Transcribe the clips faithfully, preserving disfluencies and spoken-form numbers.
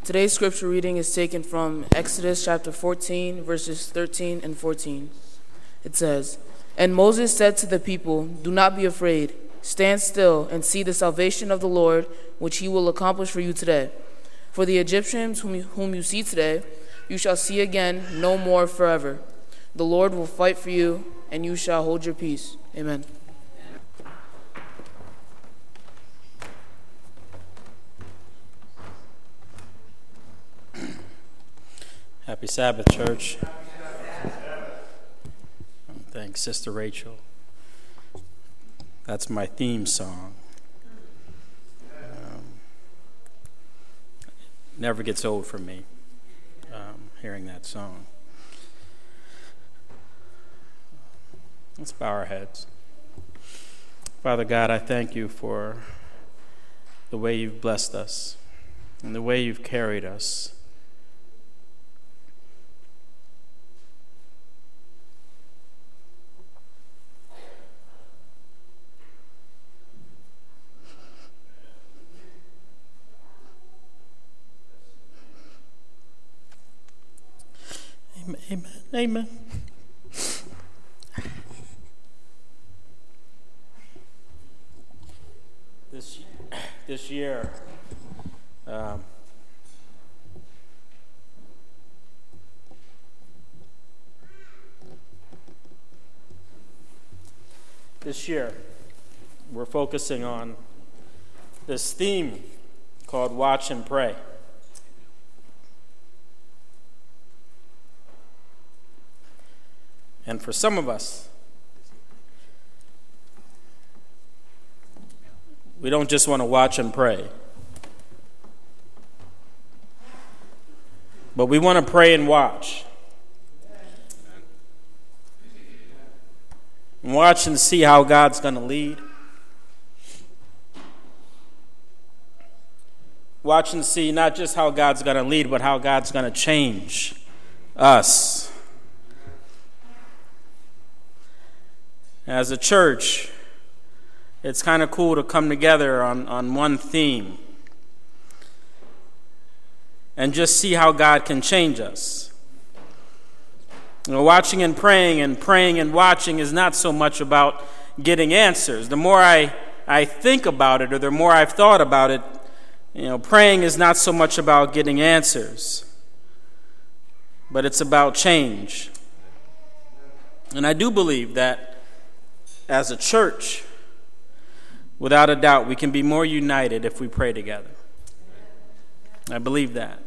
Today's scripture reading is taken from Exodus chapter fourteen, verses thirteen and fourteen. It says, "And Moses said to the people, 'Do not be afraid. Stand still and see the salvation of the Lord, which he will accomplish for you today. For the Egyptians whom you, whom you see today, you shall see again no more forever. The Lord will fight for you, and you shall hold your peace.'" Amen. Happy Sabbath, church. Thanks, Sister Rachel. That's my theme song. Um, never gets old for me, um, hearing that song. Let's bow our heads. Father God, I thank you for the way you've blessed us and the way you've carried us. Amen. Amen. This this year, um, this year, we're focusing on this theme called "Watch and Pray." And for some of us, we don't just want to watch and pray, but we want to pray and watch. And watch and see how God's going to lead. Watch and see not just how God's going to lead, but how God's going to change us. As a church, it's kind of cool to come together on, on one theme and just see how God can change us. You know, watching and praying and praying and watching is not so much about getting answers. The more I, I think about it, or the more I've thought about it, you know, praying is not so much about getting answers, but it's about change. And I do believe that as a church, without a doubt, we can be more united if we pray together. I believe that.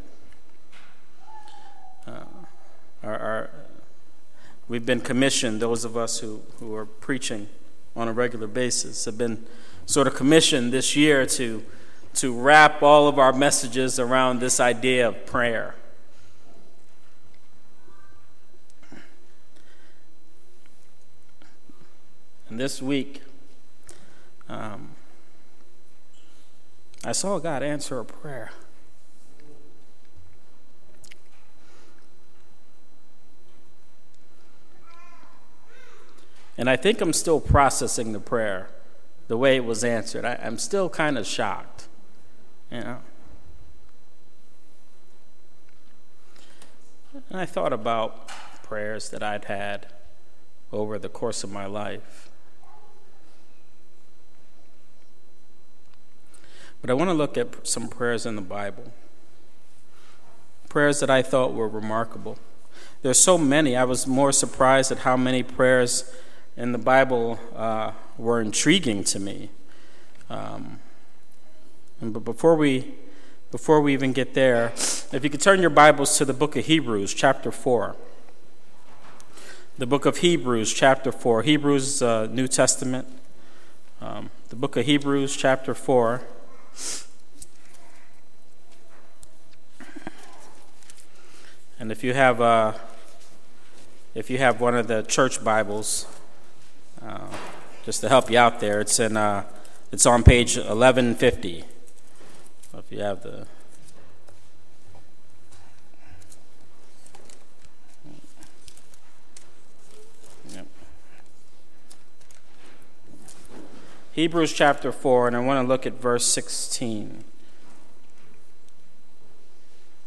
Uh, our, our, we've been commissioned, those of us who, who are preaching on a regular basis, have been sort of commissioned this year to, to wrap all of our messages around this idea of prayer. And this week, um, I saw God answer a prayer. And I think I'm still processing the prayer, the way it was answered. I, I'm still kind of shocked, you know. And I thought about prayers that I'd had over the course of my life. But I want to look at some prayers in the Bible, prayers that I thought were remarkable. There's so many. I was more surprised at how many prayers in the Bible uh, were intriguing to me. Um, and but before we before we even get there, if you could turn your Bibles to the book of Hebrews, chapter four. The book of Hebrews, chapter four. Hebrews, uh, New Testament. Um, the book of Hebrews, chapter four. And if you have uh, if you have one of the church Bibles, uh, just to help you out there, it's in uh, it's on page eleven fifty. If you have the yep. Hebrews chapter four, and I want to look at verse sixteen.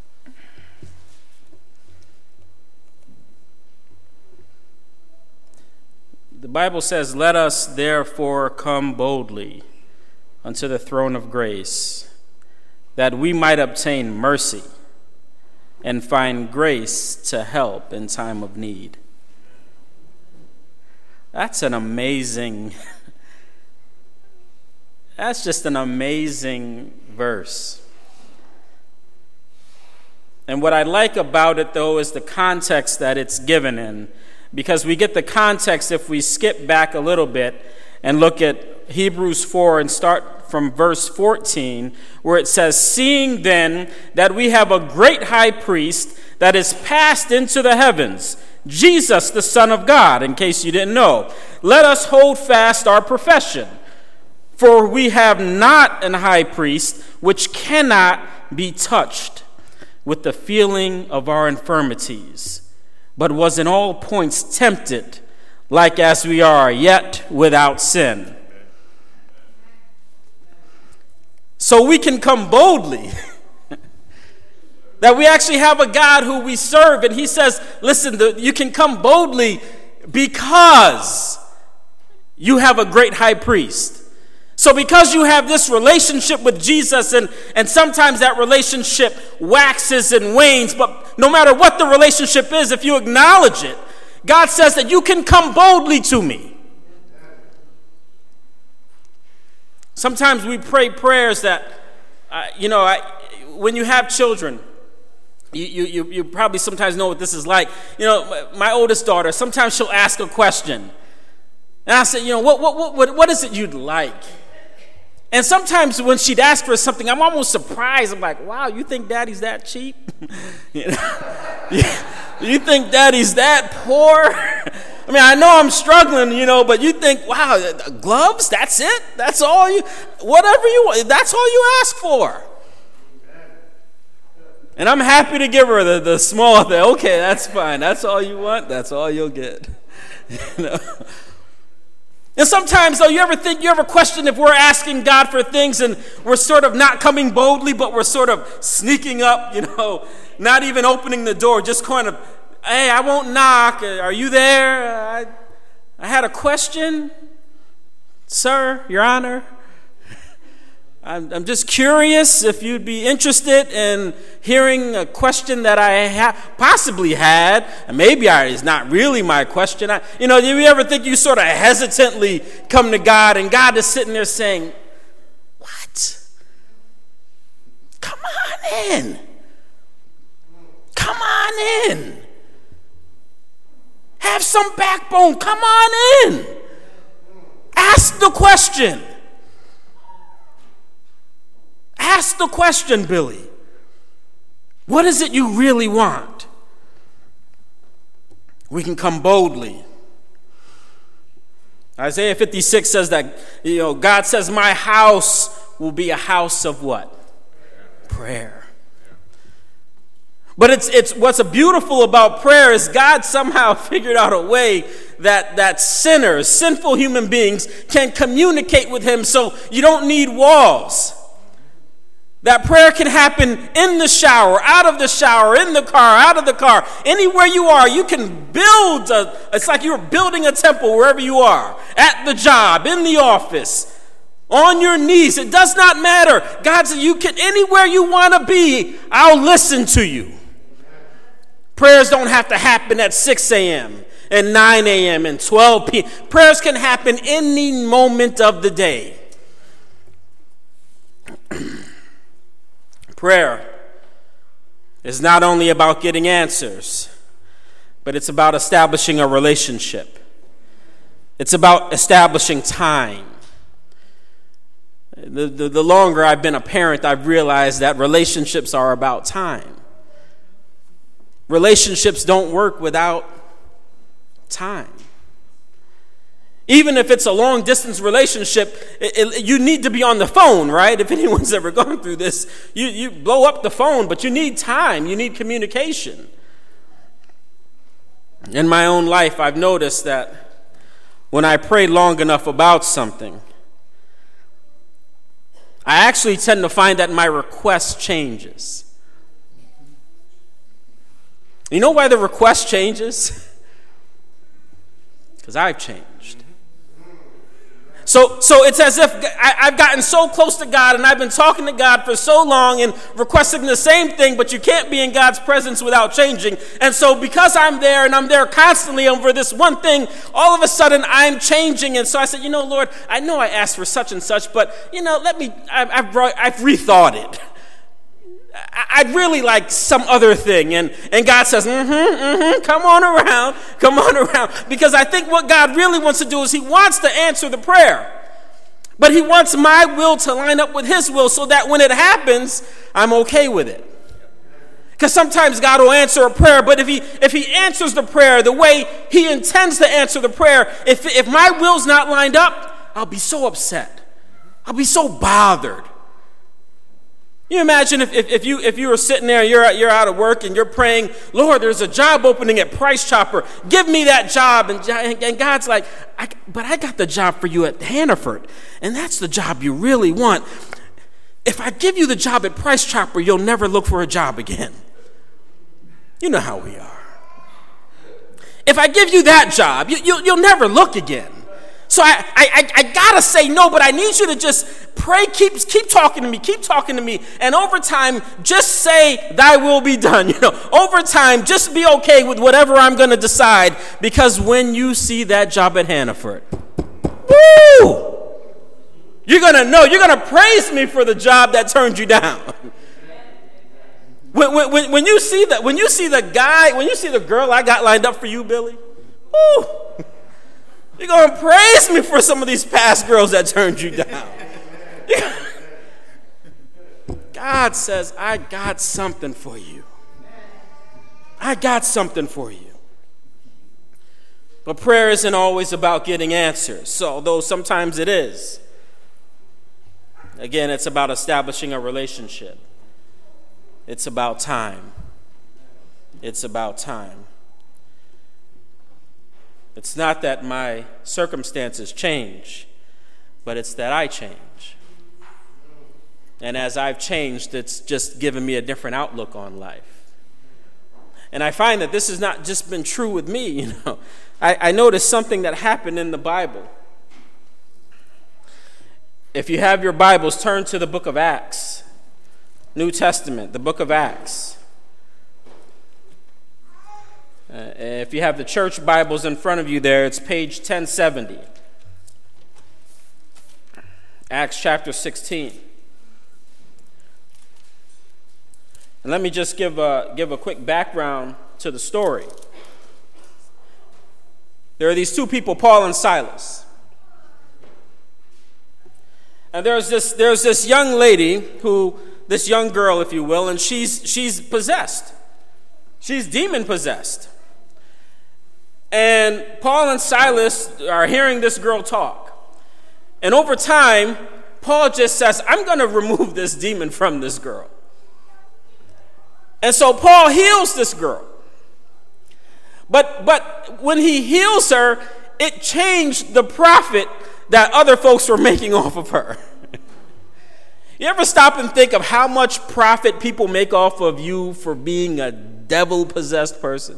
Bible says, "Let us therefore come boldly unto the throne of grace, that we might obtain mercy and find grace to help in time of need." That's an amazing, that's just an amazing verse. And what I like about it, though, is the context that it's given in. Because we get the context if we skip back a little bit and look at Hebrews four and start from verse fourteen, where it says, "Seeing then that we have a great high priest that is passed into the heavens, Jesus, the Son of God," in case you didn't know, "let us hold fast our profession. For we have not an high priest which cannot be touched with the feeling of our infirmities, but was in all points tempted, like as we are, yet without sin." So we can come boldly. That we actually have a God who we serve, and he says, listen, the, you can come boldly because you have a great high priest. So because you have this relationship with Jesus, and, and sometimes that relationship waxes and wanes, but no matter what the relationship is, if you acknowledge it, God says that you can come boldly to me. Sometimes we pray prayers that, uh, you know, I, when you have children, you, you, you probably sometimes know what this is like. You know, my oldest daughter, sometimes she'll ask a question. And I say, you know, what, what, what, what is it you'd like? And sometimes when she'd ask for something, I'm almost surprised. I'm like, wow, you think daddy's that cheap? you know? You think daddy's that poor? I mean, I know I'm struggling, you know, but you think, wow, gloves, that's it? That's all you, whatever you want, that's all you ask for. And I'm happy to give her the, the small thing. Okay, that's fine. That's all you want? That's all you'll get. You know? And sometimes, though, you ever think, you ever question if we're asking God for things and we're sort of not coming boldly, but we're sort of sneaking up, you know, not even opening the door, just kind of, hey, I won't knock. Are you there? I, I had a question, sir, Your Honor. I'm, I'm just curious if you'd be interested in hearing a question that I ha- possibly had, and maybe I, it's not really my question. I, you know, do you ever think you sort of hesitantly come to God, and God is sitting there saying, what? Come on in. Come on in. Have some backbone. Come on in. Ask the question. Ask the question, Billy. What is it you really want? We can come boldly. Isaiah fifty-six says that, you know, God says, my house will be a house of what? Prayer. But it's it's what's beautiful about prayer is God somehow figured out a way that, that sinners, sinful human beings, can communicate with him, so you don't need walls. That prayer can happen in the shower, out of the shower, in the car, out of the car. Anywhere you are, you can build a, it's like you're building a temple wherever you are. At the job, in the office, on your knees. It does not matter. God said you can, anywhere you want to be, I'll listen to you. Prayers don't have to happen at six a.m. and nine a.m. and twelve p.m. Prayers can happen any moment of the day. Prayer is not only about getting answers, but it's about establishing a relationship. It's about establishing time. The, the, the longer I've been a parent, I've realized that relationships are about time. Relationships don't work without time. Even if it's a long-distance relationship, it, it, you need to be on the phone, right? If anyone's ever gone through this, you, you blow up the phone, but you need time. You need communication. In my own life, I've noticed that when I pray long enough about something, I actually tend to find that my request changes. You know why the request changes? Because I've changed. So, so it's as if I, I've gotten so close to God and I've been talking to God for so long and requesting the same thing, but you can't be in God's presence without changing. And so because I'm there and I'm there constantly over this one thing, all of a sudden I'm changing. And so I said, you know, Lord, I know I asked for such and such, but, you know, let me, I've, I've, I've rethought it. I'd really like some other thing. And, and God says, mm-hmm, mm-hmm, come on around, come on around. Because I think what God really wants to do is he wants to answer the prayer. But he wants my will to line up with his will so that when it happens, I'm okay with it. Because sometimes God will answer a prayer, but if he if he answers the prayer the way he intends to answer the prayer, if, if my will's not lined up, I'll be so upset. I'll be so bothered. You imagine if, if, if you if you were sitting there and you're you're out of work and you're praying, Lord, there's a job opening at Price Chopper. Give me that job. And, and God's like, I, but I got the job for you at Hannaford, and that's the job you really want. If I give you the job at Price Chopper, you'll never look for a job again. You know how we are. If I give you that job, you, you, you'll never look again. So I, I, I gotta say no, but I need you to just pray, keep, keep talking to me, keep talking to me. And over time, just say, thy will be done. You know, over time, just be okay with whatever I'm gonna decide, because when you see that job at Hannaford, woo! You're gonna know, you're gonna praise me for the job that turned you down. When, when, when you see that, when you see the guy, when you see the girl I got lined up for you, Billy, woo! You're going to praise me for some of these past girls that turned you down. God says, I got something for you. I got something for you. But prayer isn't always about getting answers, so although sometimes it is. Again, it's about establishing a relationship. It's about time. It's about time. It's not that my circumstances change, but it's that I change. And as I've changed, it's just given me a different outlook on life. And I find that this has not just been true with me, you know. I, I noticed something that happened in the Bible. If you have your Bibles, turn to the book of Acts, New Testament, the book of Acts. Uh, if you have the church Bibles in front of you there, it's page ten seventy. Acts chapter sixteen. And let me just give a, give a quick background to the story. There are these two people, Paul and Silas. And there's this, there's this young lady who, this young girl, if you will, and she's, she's possessed. She's demon possessed. And Paul and Silas are hearing this girl talk. And over time, Paul just says, I'm going to remove this demon from this girl. And so Paul heals this girl. But, but when he heals her, it changed the profit that other folks were making off of her. You ever stop and think of how much profit people make off of you for being a devil-possessed person?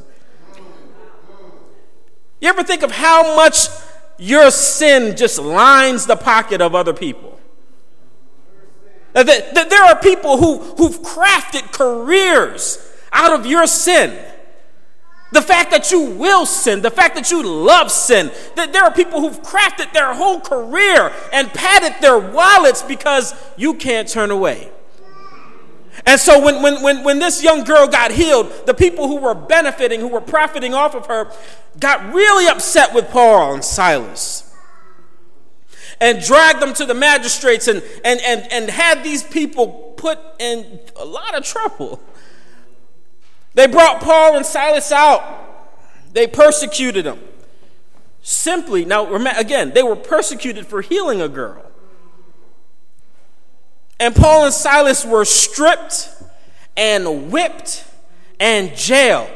You ever think of how much your sin just lines the pocket of other people? That, that there are people who, who've crafted careers out of your sin. The fact that you will sin, the fact that you love sin, that there are people who've crafted their whole career and padded their wallets because you can't turn away. And so when, when, when, when this young girl got healed, the people who were benefiting, who were profiting off of her, got really upset with Paul and Silas and dragged them to the magistrates and, and, and, and had these people put in a lot of trouble. They brought Paul and Silas out. They persecuted them. Simply, now again, they were persecuted for healing a girl. And Paul and Silas were stripped and whipped and jailed.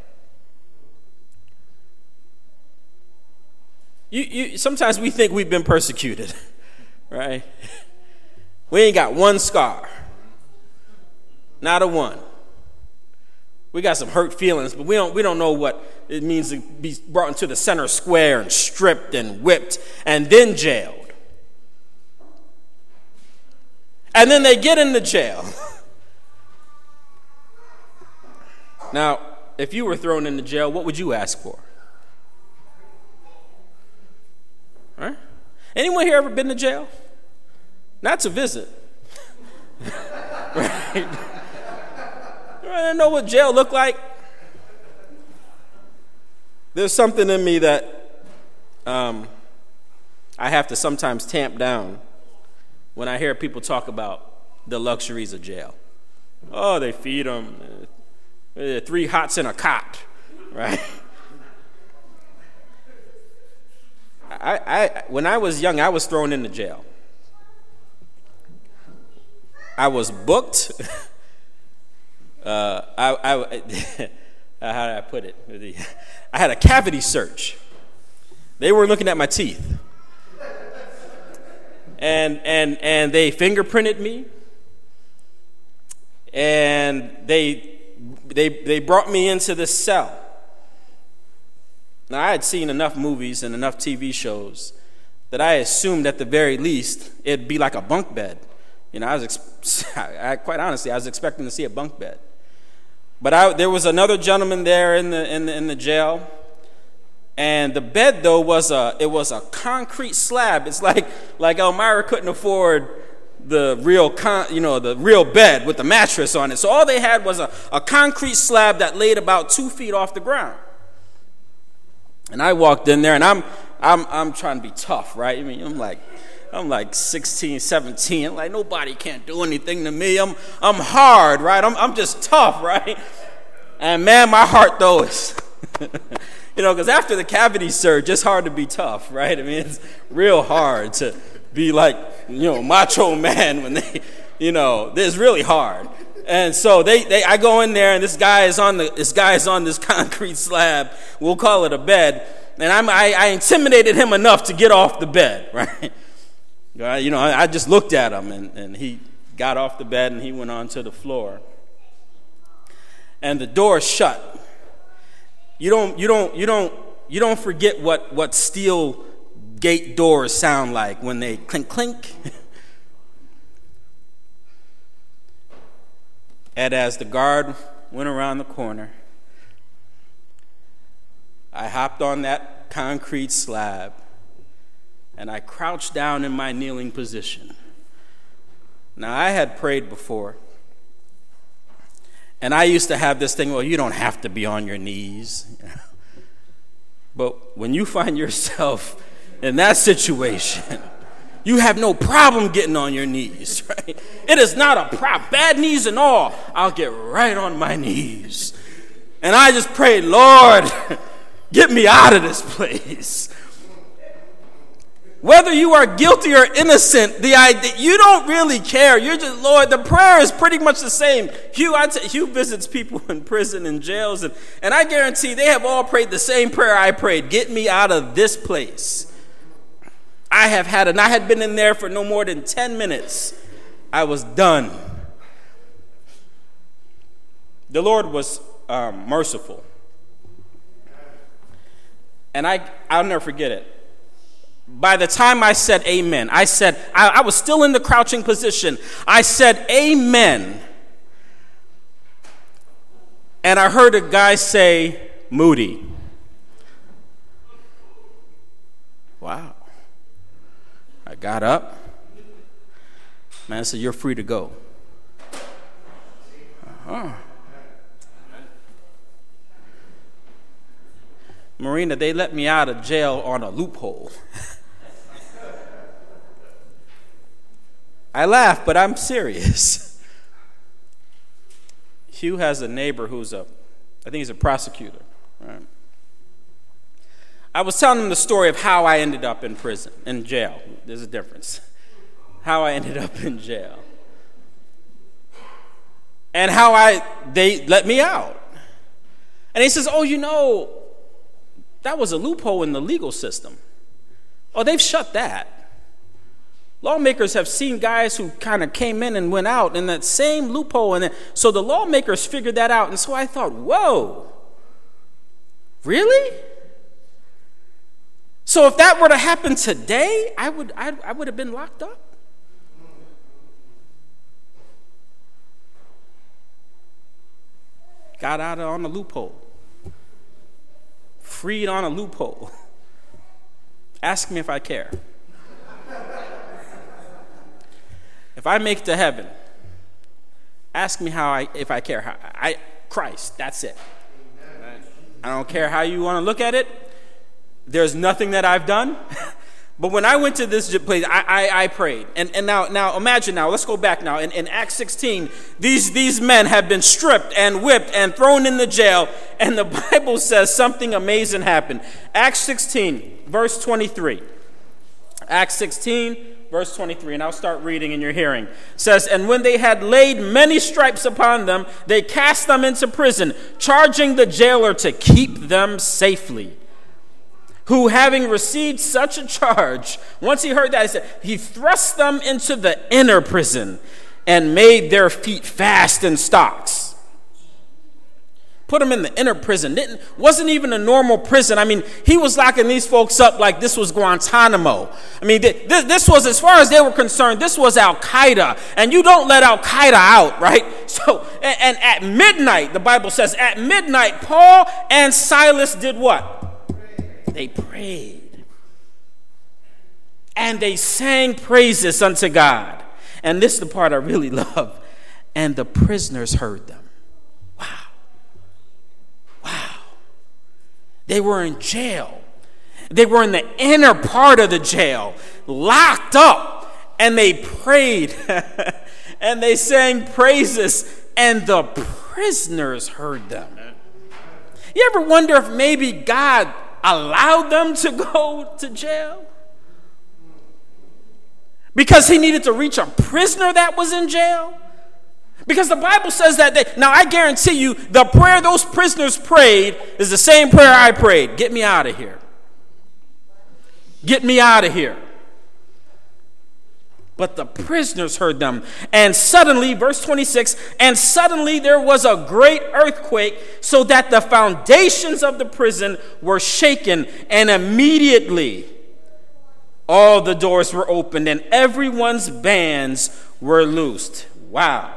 You, you, sometimes we think we've been persecuted, right? We ain't got one scar. Not a one. We got some hurt feelings, but we don't, we don't know what it means to be brought into the center square and stripped and whipped and then jailed. And then they get into jail. Now, if you were thrown into jail, what would you ask for? Right? Anyone here ever been to jail? Not to visit. Right? You want to know what jail looked like? There's something in me that um, I have to sometimes tamp down when I hear people talk about the luxuries of jail. Oh, they feed them uh, three hots in a cot, right? I, I, when I was young, I was thrown into jail. I was booked. uh, I, I how did I put it? I had a cavity search. They were looking at my teeth. And and and they fingerprinted me. And they they they brought me into this cell. Now, I had seen enough movies and enough T V shows that I assumed at the very least it'd be like a bunk bed. You know, I was ex- I, quite honestly, I was expecting to see a bunk bed. But I, there was another gentleman there in the in the in the jail, and the bed though was a it was a concrete slab. It's like like Elmira couldn't afford the real con, you know the real bed with the mattress on it. So all they had was a, a concrete slab that laid about two feet off the ground. And I walked in there, and I'm I'm I'm trying to be tough, right? I mean, I'm like I'm like sixteen, seventeen. I'm like, nobody can't do anything to me. I'm I'm hard, right? I'm I'm just tough, right? And man, my heart though is, you know, because after the cavity surge, it's hard to be tough, right? I mean, it's real hard to be like, you know, macho man when they, you know, it's really hard. And so they, they I go in there, and this guy is on the this guy is on this concrete slab. We'll call it a bed. And I'm, I, I intimidated him enough to get off the bed, right? You know, I, I just looked at him, and, and he got off the bed, and he went onto the floor. And the door shut. You don't you don't you don't you don't forget what, what steel gate doors sound like when they clink clink. And as the guard went around the corner, I hopped on that concrete slab, and I crouched down in my kneeling position. Now, I had prayed before, and I used to have this thing, well, you don't have to be on your knees. You know? But when you find yourself in that situation, you have no problem getting on your knees, right? It is not a problem. Bad knees and all, I'll get right on my knees. And I just prayed, Lord, get me out of this place. Whether you are guilty or innocent, the idea, you don't really care. You're just, Lord, the prayer is pretty much the same. Hugh, I t- Hugh visits people in prison and jails, and, and I guarantee they have all prayed the same prayer I prayed. Get me out of this place. I have had, and I had been in there for no more than ten minutes. I was done. The Lord was um, merciful. And I, I'll never forget it. By the time I said amen, I said, I, I was still in the crouching position. I said amen. And I heard a guy say, Moody. Wow. I got up. Man said, you're free to go. Uh-huh. Marina, they let me out of jail on a loophole. I laugh, but I'm serious. Hugh has a neighbor who's a, I think he's a prosecutor, right? I was telling him the story of how I ended up in prison, in jail. There's a difference. How I ended up in jail. And how I, they let me out. And he says, oh, you know, that was a loophole in the legal system. Oh, they've shut that. Lawmakers have seen guys who kind of came in and went out in that same loophole. And so the lawmakers figured that out. And so I thought, whoa, really? So if that were to happen today, I would I, I would have been locked up. Got out on a loophole. Freed on a loophole. Ask me if I care. If I make it to heaven, ask me how I if I care. How, I Christ, that's it. I don't care how you want to look at it. There's nothing that I've done. But when I went to this place, I, I, I prayed. And, and now, now imagine now, let's go back now. In, in Acts sixteen, these, these men have been stripped and whipped and thrown in the jail. And the Bible says something amazing happened. Acts sixteen, verse twenty-three. Acts sixteen, verse twenty-three, and I'll start reading in your hearing. It says, and when they had laid many stripes upon them, they cast them into prison, charging the jailer to keep them safely. Who, having received such a charge, once he heard that, he said, he thrust them into the inner prison and made their feet fast in stocks. Put them in the inner prison. Didn't, wasn't even a normal prison. I mean, he was locking these folks up like this was Guantanamo. I mean, th- th- this was, as far as they were concerned, this was Al-Qaeda. And you don't let Al-Qaeda out, right? So, and, and at midnight, the Bible says, at midnight, Paul and Silas did what? They prayed. And they sang praises unto God. And this is the part I really love. And the prisoners heard them. Wow. Wow. They were in jail. They were in the inner part of the jail, locked up. And they prayed. And they sang praises. And the prisoners heard them. You ever wonder if maybe God allowed them to go to jail? Because he needed to reach a prisoner that was in jail? Because the Bible says that they, now I guarantee you, the prayer those prisoners prayed is the same prayer I prayed. Get me out of here. Get me out of here. But the prisoners heard them. And suddenly, verse twenty-six, and suddenly there was a great earthquake, so that the foundations of the prison were shaken, and immediately all the doors were opened, and everyone's bands were loosed. Wow.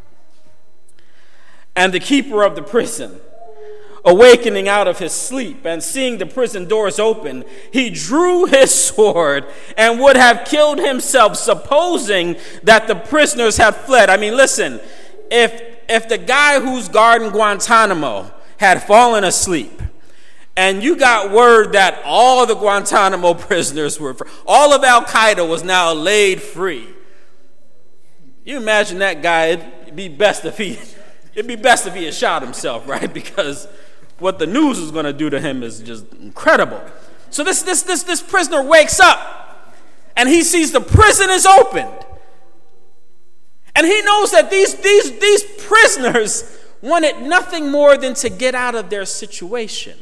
And the keeper of the prison, awakening out of his sleep and seeing the prison doors open, he drew his sword and would have killed himself, supposing that the prisoners had fled. I mean, listen, if if the guy who's guarding Guantanamo had fallen asleep, and you got word that all the Guantanamo prisoners were free, all of Al-Qaeda was now laid free, you imagine that guy, it'd be best if he it'd be best if he had shot himself, right? Because what the news is going to do to him is just incredible. So this, this, this, this prisoner wakes up, and he sees the prison is opened. And he knows that these, these, these prisoners wanted nothing more than to get out of their situation.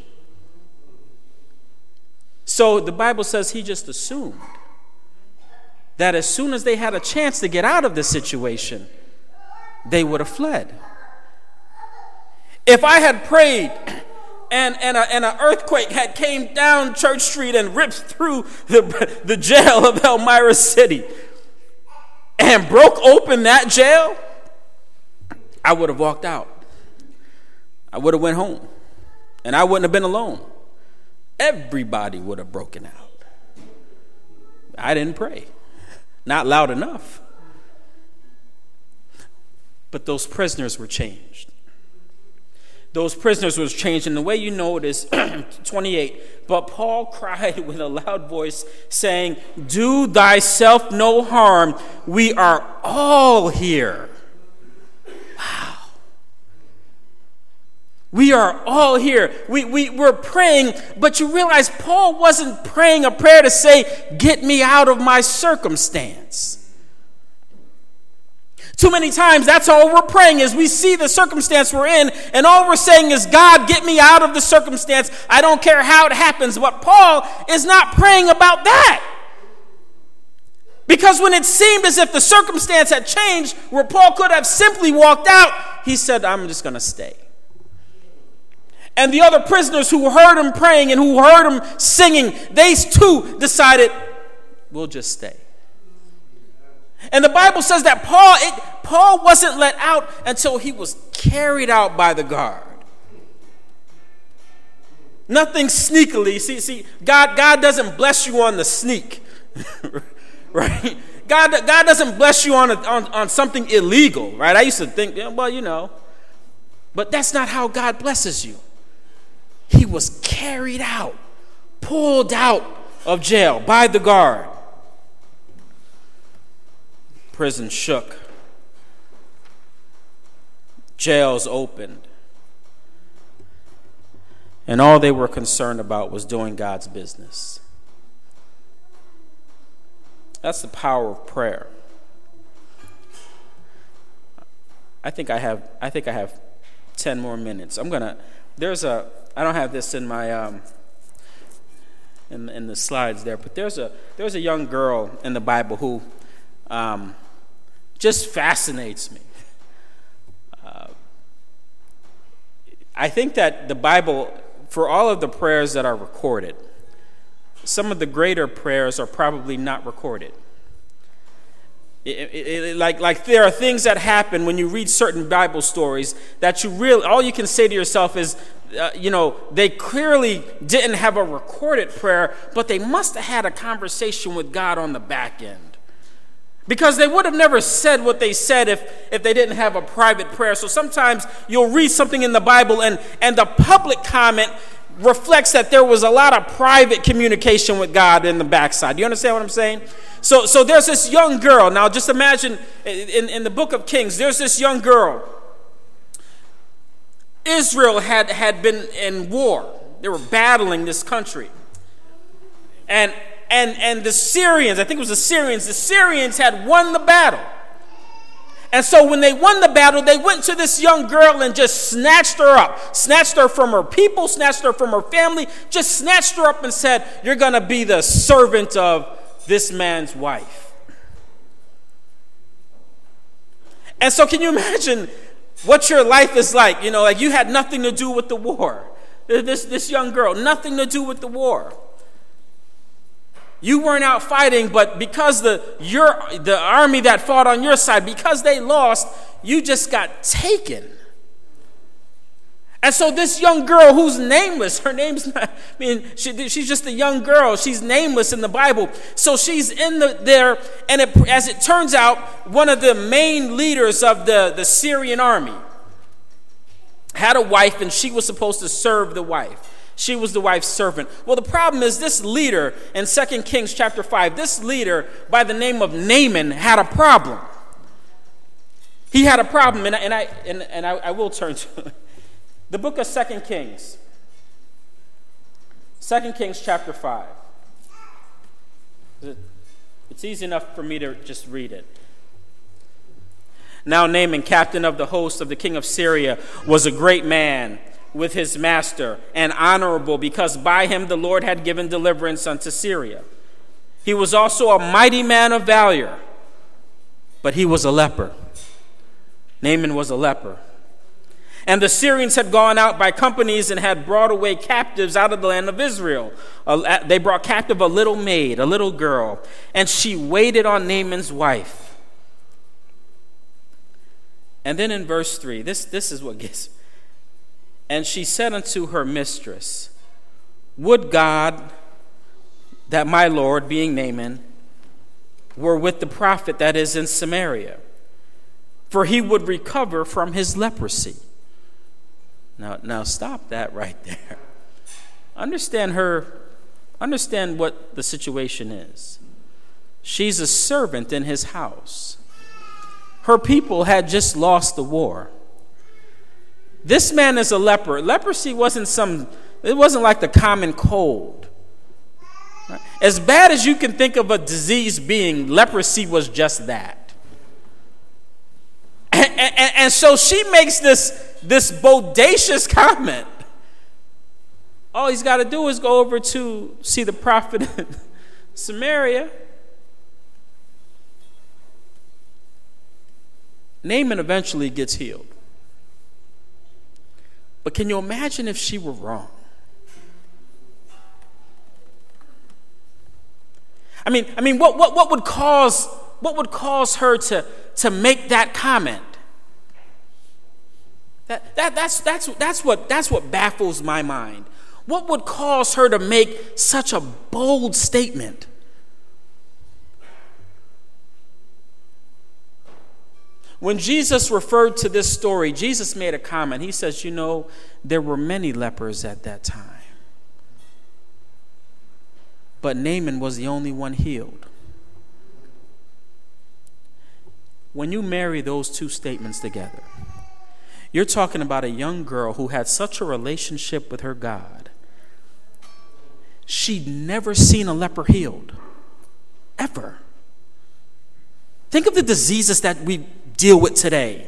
So the Bible says he just assumed that as soon as they had a chance to get out of the situation, they would have fled. If I had prayed and, and, a, and an earthquake had came down Church Street and ripped through the, the jail of Elmira City and broke open that jail, I would have walked out. I would have went home. And I wouldn't have been alone. Everybody would have broken out. I didn't pray. Not loud enough. But those prisoners were changed. Those prisoners was changed. And the way you know it is twenty-eight. But Paul cried with a loud voice, saying, do thyself no harm. We are all here. Wow. We are all here. We, we, we're praying, but you realize Paul wasn't praying a prayer to say, get me out of my circumstance. Too many times, that's all we're praying is we see the circumstance we're in, and all we're saying is, God, get me out of the circumstance. I don't care how it happens. But Paul is not praying about that. Because when it seemed as if the circumstance had changed, where Paul could have simply walked out, he said, I'm just going to stay. And the other prisoners who heard him praying and who heard him singing, they too decided, we'll just stay. And the Bible says that Paul, it, Paul wasn't let out until he was carried out by the guard. Nothing sneakily. See, see, God, God doesn't bless you on the sneak, right? God, God doesn't bless you on, a, on on something illegal, right? I used to think, yeah, well, you know, but that's not how God blesses you. He was carried out, pulled out of jail by the guard. Prison shook. Jails opened. And all they were concerned about was doing God's business. That's the power of prayer. I think I have I think I have ten more minutes. I'm gonna there's a I don't have this in my um in in the slides there, but there's a there's a young girl in the Bible who um just fascinates me. Uh, I think that the Bible, for all of the prayers that are recorded, some of the greater prayers are probably not recorded. It, it, it, like, like there are things that happen when you read certain Bible stories that you really, all you can say to yourself is, uh, you know, they clearly didn't have a recorded prayer, but they must have had a conversation with God on the back end. Because they would have never said what they said if, if they didn't have a private prayer. So sometimes you'll read something in the Bible and, and the public comment reflects that there was a lot of private communication with God in the backside. Do you understand what I'm saying? So, so there's this young girl. Now just imagine in, in the book of Kings, there's this young girl. Israel had, had been in war. They were battling this country. And And and the Syrians, I think it was the Syrians, the Syrians had won the battle. And so when they won the battle, they went to this young girl and just snatched her up. Snatched her from her people, snatched her from her family, just snatched her up and said, you're going to be the servant of this man's wife. And so can you imagine what your life is like? You know, like you had nothing to do with the war. This, this young girl, nothing to do with the war. You weren't out fighting, but because the your the army that fought on your side, because they lost, you just got taken. And so this young girl who's nameless, her name's not, I mean, she, she's just a young girl. She's nameless in the Bible. So she's in the there, and it, as it turns out, one of the main leaders of the, the Syrian army had a wife, and she was supposed to serve the wife. She was the wife's servant. Well, the problem is this leader in Second Kings chapter five, this leader by the name of Naaman had a problem. He had a problem, and I, and I, and, and I, I will turn to the book of Second Kings. Second Kings chapter five. It's easy enough for me to just read it. Now Naaman, captain of the host of the king of Syria, was a great man with his master, and honorable, because by him the Lord had given deliverance unto Syria. He was also a mighty man of valor, but he was a leper. Naaman was a leper. And the Syrians had gone out by companies and had brought away captives out of the land of Israel. Uh, they brought captive a little maid, a little girl, and she waited on Naaman's wife. And then in verse three, this, this is what gets me. And she said unto her mistress, would God that my Lord, being Naaman, were with the prophet that is in Samaria, for he would recover from his leprosy. Now, now stop that right there. Understand her, understand what the situation is. She's a servant in his house. Her people had just lost the war. This man is a leper. Leprosy wasn't some, it wasn't like the common cold. Right? As bad as you can think of a disease being, leprosy was just that. And, and, and so she makes this, this bodacious comment. All he's got to do is go over to see the prophet in Samaria. Naaman eventually gets healed. But can you imagine if she were wrong? I mean, I mean, what, what, what would cause what would cause her to, to make that comment? That, that that's that's that's what that's what baffles my mind. What would cause her to make such a bold statement? When Jesus referred to this story, Jesus made a comment. He says, you know, there were many lepers at that time, but Naaman was the only one healed. When you marry those two statements together, you're talking about a young girl who had such a relationship with her God. She'd never seen a leper healed, ever. Think of the diseases that we deal with today.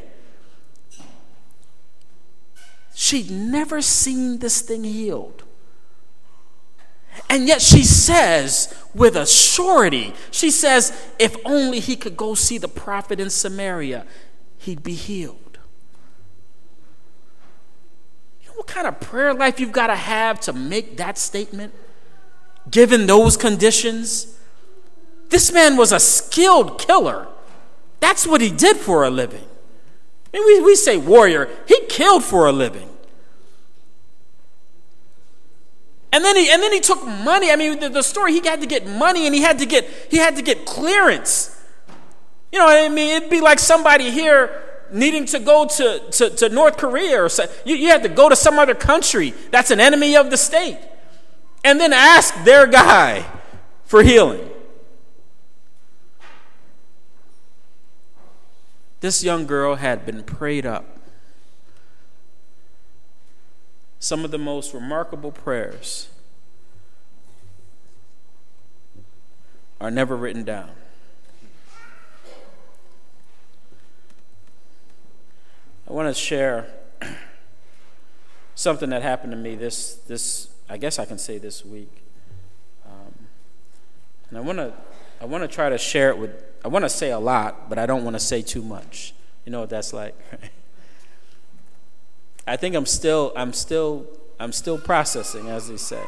She'd never seen this thing healed. And yet she says with a surety, she says, if only he could go see the prophet in Samaria, he'd be healed. You know what kind of prayer life you've got to have to make that statement, given those conditions? This man was a skilled killer. That's what he did for a living. I mean, we, we say warrior. He killed for a living. And then he and then he took money. I mean, the, the story, he had to get money and he had to get he had to get clearance. You know what I mean? It'd be like somebody here needing to go to, to, to North Korea or so. You, you had to go to some other country that's an enemy of the state. And then ask their guy for healing. This young girl had been prayed up. Some of the most remarkable prayers are never written down. I want to share something that happened to me this, this I guess I can say this week. Um, and I want to I want to try to share it with, I want to say a lot, but I don't want to say too much. You know what that's like, right? I think I'm still, I'm still, I'm still processing, as they say.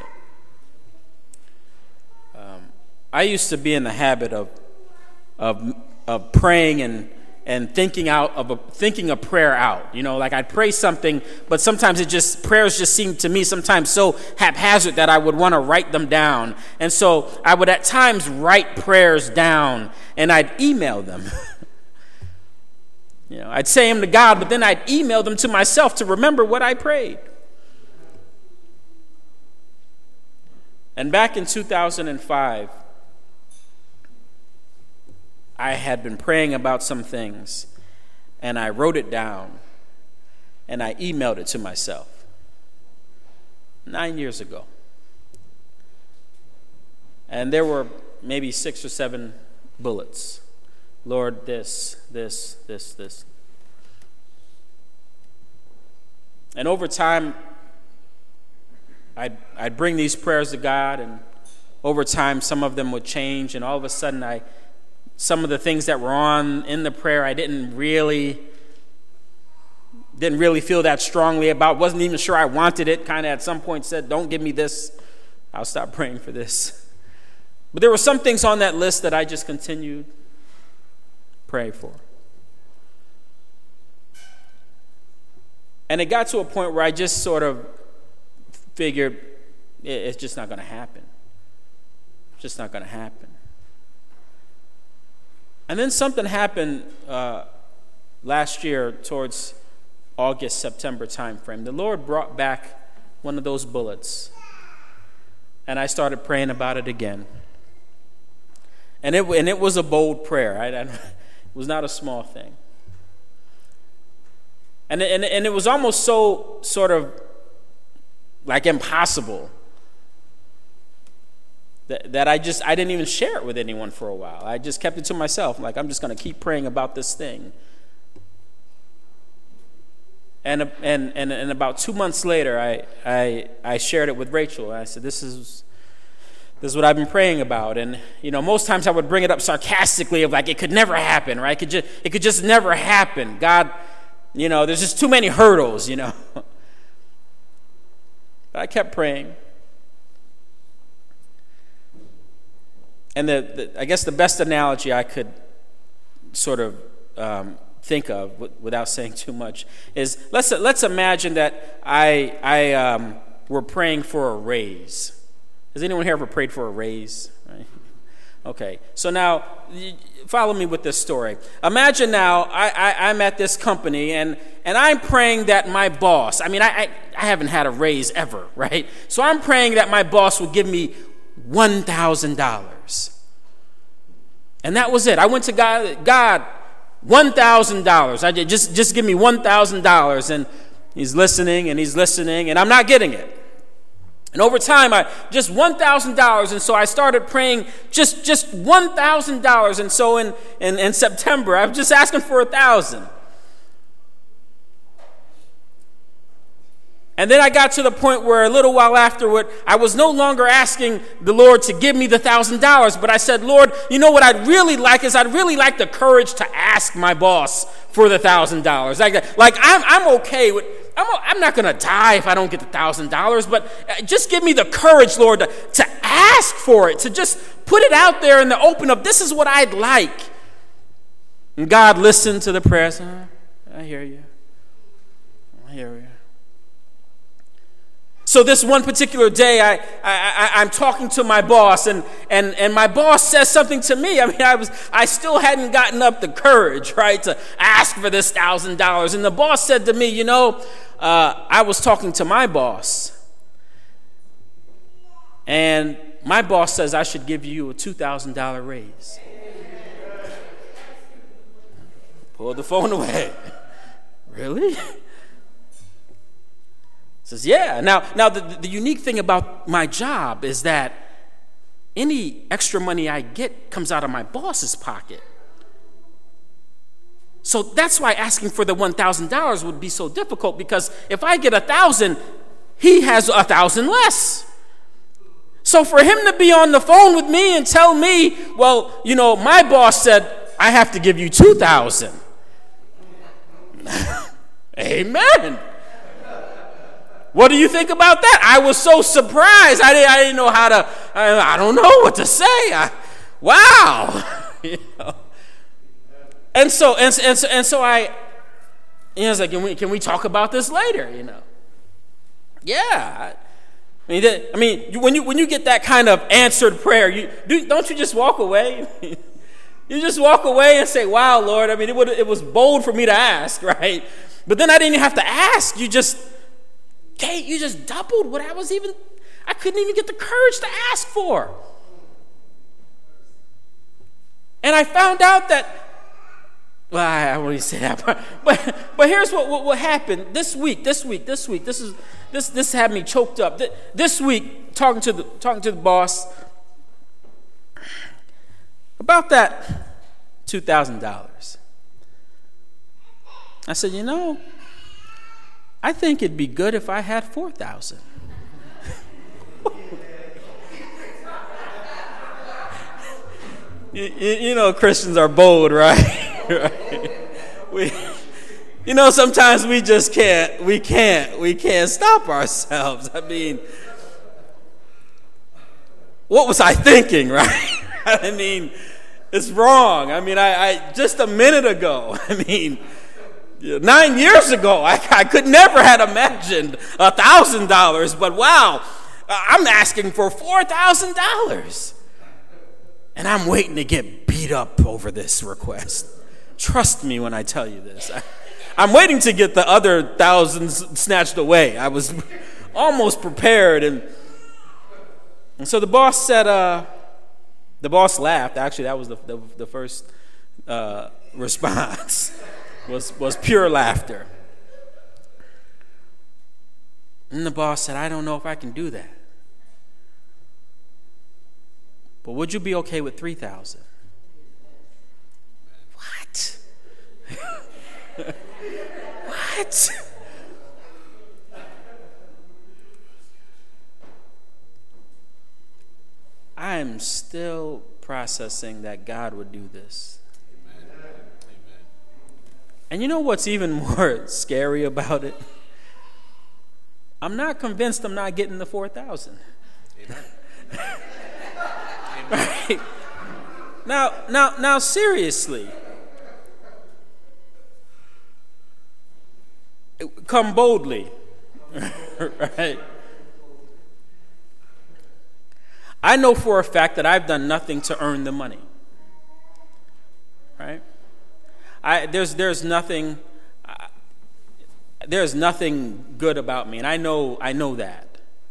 Um, I used to be in the habit of, of, of praying and and thinking out of a, thinking a prayer out. You know, like I'd pray something, but sometimes it just prayers just seemed to me sometimes so haphazard that I would want to write them down, and so I would at times write prayers down and I'd email them. You know, I'd say them to God, but then I'd email them to myself to remember what I prayed. And back in two thousand five, I had been praying about some things, and I wrote it down, and I emailed it to myself. Nine years ago. And there were maybe six or seven bullets. Lord, this, this, this, this. And over time, I'd, I'd bring these prayers to God, and over time, some of them would change, and all of a sudden, I, some of the things that were on in the prayer, I didn't really, didn't really feel that strongly about, wasn't even sure I wanted it, kind of at some point said, don't give me this, I'll stop praying for this. But there were some things on that list that I just continued pray for. And it got to a point where I just sort of figured it's just not going to happen. It's just not going to happen. And then something happened uh, last year towards August, September timeframe. The Lord brought back one of those bullets, and I started praying about it again. And it and it was a bold prayer. Right? It was not a small thing. And and and it was almost so sort of like impossible that that I just I didn't even share it with anyone for a while. I just kept it to myself. Like, I'm just going to keep praying about this thing. And and and and about two months later, I I I shared it with Rachel. I said, "This is." This is what I've been praying about. And, you know, most times I would bring it up sarcastically of like, it could never happen, right? It could just, it could just never happen. God, you know, there's just too many hurdles, you know. But I kept praying. And the, the I guess the best analogy I could sort of um, think of w- without saying too much is let's let's imagine that I I um, were praying for a raise. Has anyone here ever prayed for a raise? Right? Okay, so now follow me with this story. Imagine now I, I, I'm at this company and, and I'm praying that my boss, I mean, I, I, I haven't had a raise ever, right? So I'm praying that my boss would give me one thousand dollars. And that was it. I went to God, God, one thousand dollars. I did, just, just give me one thousand dollars. And he's listening and he's listening and I'm not getting it. And over time, I just one thousand dollars, and so I started praying just, just one thousand dollars. And so in, in, in September, I was just asking for one thousand dollars. And then I got to the point where a little while afterward, I was no longer asking the Lord to give me the one thousand dollars, but I said, Lord, you know what I'd really like is I'd really like the courage to ask my boss for the one thousand dollars. Like, like I'm, I'm okay with I'm, I'm not going to die if I don't get the one thousand dollars, but just give me the courage, Lord, to, to ask for it, to just put it out there in the open of this is what I'd like. And God listened to the prayers. Oh, I hear you. I hear you. So this one particular day, I, I, I, I'm talking to my boss, and, and, and my boss says something to me. I mean, I was I still hadn't gotten up the courage, right, to ask for this one thousand dollars. And the boss said to me, you know, uh, I was talking to my boss, and my boss says I should give you a two thousand dollars raise. Pull the phone away. Really? Says, yeah. Now, now the, the unique thing about my job is that any extra money I get comes out of my boss's pocket. So that's why asking for the one thousand dollars would be so difficult, because if I get one thousand dollars, he has one thousand dollars less. So for him to be on the phone with me and tell me, well, you know, my boss said I have to give you two thousand dollars. Amen. What do you think about that? I was so surprised. I didn't, I didn't know how to, I, I don't know what to say. I, wow. You know? And so, and, and so, and so I, you know, I was like, can we, can we talk about this later, you know? Yeah. I mean, that, I mean, when you, when you get that kind of answered prayer, you do, don't you just walk away? You just walk away and say, wow, Lord, I mean, it, would, it was bold for me to ask, right? But then I didn't even have to ask. You just, Kate, you just doubled what I was even, I couldn't even get the courage to ask for. And I found out that, well, I, I won't even say that part, but, but here's what, what, what happened this week, this week, this week, this is, this, this had me choked up. This week, talking to the, talking to the boss about that two thousand dollars. I said, you know, I think it'd be good if I had four thousand dollars. you, you know, Christians are bold, right? Right? We, you know, sometimes we just can't, we can't, we can't stop ourselves. I mean, what was I thinking, right? I mean, it's wrong. I mean, I, I just a minute ago, I mean, nine years ago, I, I could never have imagined a thousand dollars, but wow, I'm asking for four thousand dollars. And I'm waiting to get beat up over this request. Trust me when I tell you this. I, I'm waiting to get the other thousands snatched away. I was almost prepared. And, and so the boss said, uh, the boss laughed. Actually, that was the, the, the first uh, response. Was, was pure laughter. And the boss said, I don't know if I can do that. But would you be okay with three thousand dollars? What? What? I am still processing that God would do this. And you know what's even more scary about it? I'm not convinced I'm not getting the four thousand. Amen. Right? Now, now, now, seriously. Come boldly. Right? I know for a fact that I've done nothing to earn the money. Right? I, there's there's nothing uh, there's nothing good about me, and I know I know that.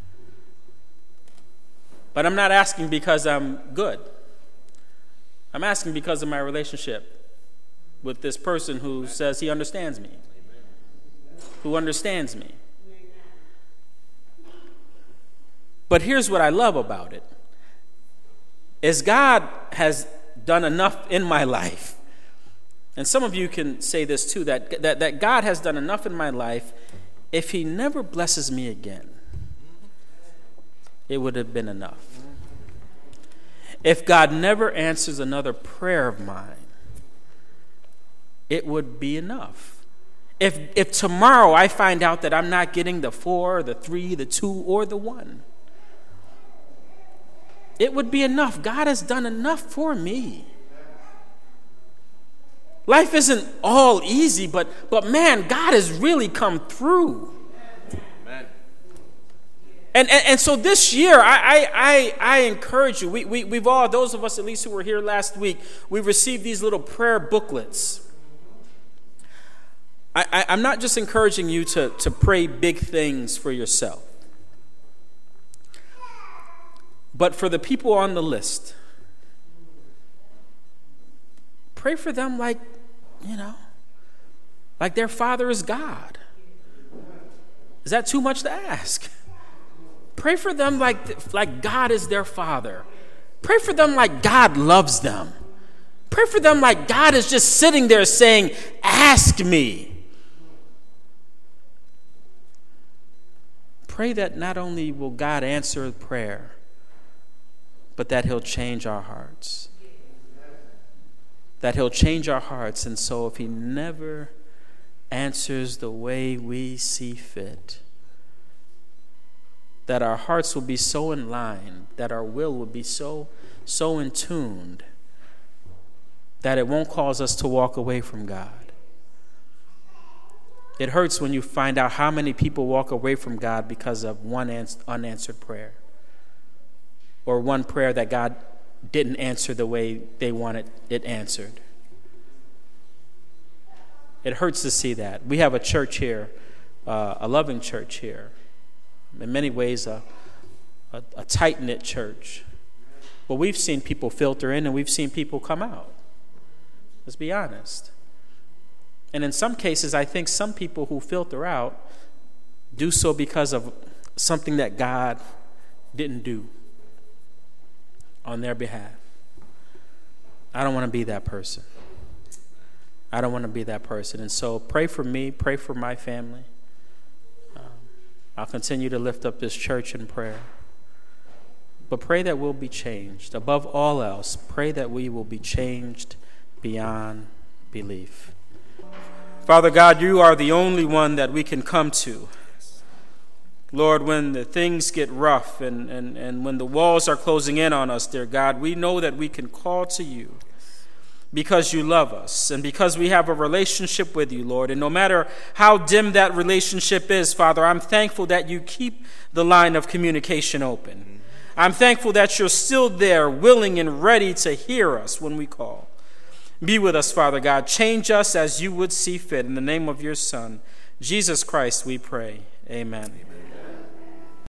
But I'm not asking because I'm good. I'm asking because of my relationship with this person who says he understands me, who understands me. But here's what I love about it, is God has done enough in my life. And some of you can say this too, that, that, that God has done enough in my life. If he never blesses me again, it would have been enough. If God never answers another prayer of mine, it would be enough. If, if tomorrow I find out that I'm not getting the four, the three, the two, or the one, it would be enough. God has done enough for me. Life isn't all easy, but, but man, God has really come through. Amen. And, and, and so this year, I, I, I, I encourage you, we, we, we've all, those of us at least who were here last week, we received these little prayer booklets. I, I, I'm not just encouraging you to, to pray big things for yourself, but for the people on the list. Pray for them like, you know, like their Father is God. Is that too much to ask? Pray for them like, like God is their Father. Pray for them like God loves them. Pray for them like God is just sitting there saying, ask me. Pray that not only will God answer prayer, but that he'll change our hearts. That he'll change our hearts. And so if he never answers the way we see fit, that our hearts will be so in line, that our will will be so, so in tuned, that it won't cause us to walk away from God. It hurts when you find out how many people walk away from God because of one unanswered prayer, or one prayer that God didn't answer the way they wanted it answered. It hurts to see that. We have a church here, uh, a loving church here, in many ways a, a, a tight-knit church. But we've seen people filter in and we've seen people come out. Let's be honest. And in some cases, I think some people who filter out do so because of something that God didn't do on their behalf. I don't want to be that person. I don't want to be that person. And so pray for me, pray for my family. Um, I'll continue to lift up this church in prayer. But pray that we'll be changed. Above all else, pray that we will be changed beyond belief. Father God, you are the only one that we can come to. Lord, when the things get rough and, and, and when the walls are closing in on us, dear God, we know that we can call to you because you love us and because we have a relationship with you, Lord. And no matter how dim that relationship is, Father, I'm thankful that you keep the line of communication open. I'm thankful that you're still there, willing and ready to hear us when we call. Be with us, Father God. Change us as you would see fit. In the name of your Son, Jesus Christ, we pray. Amen. Amen.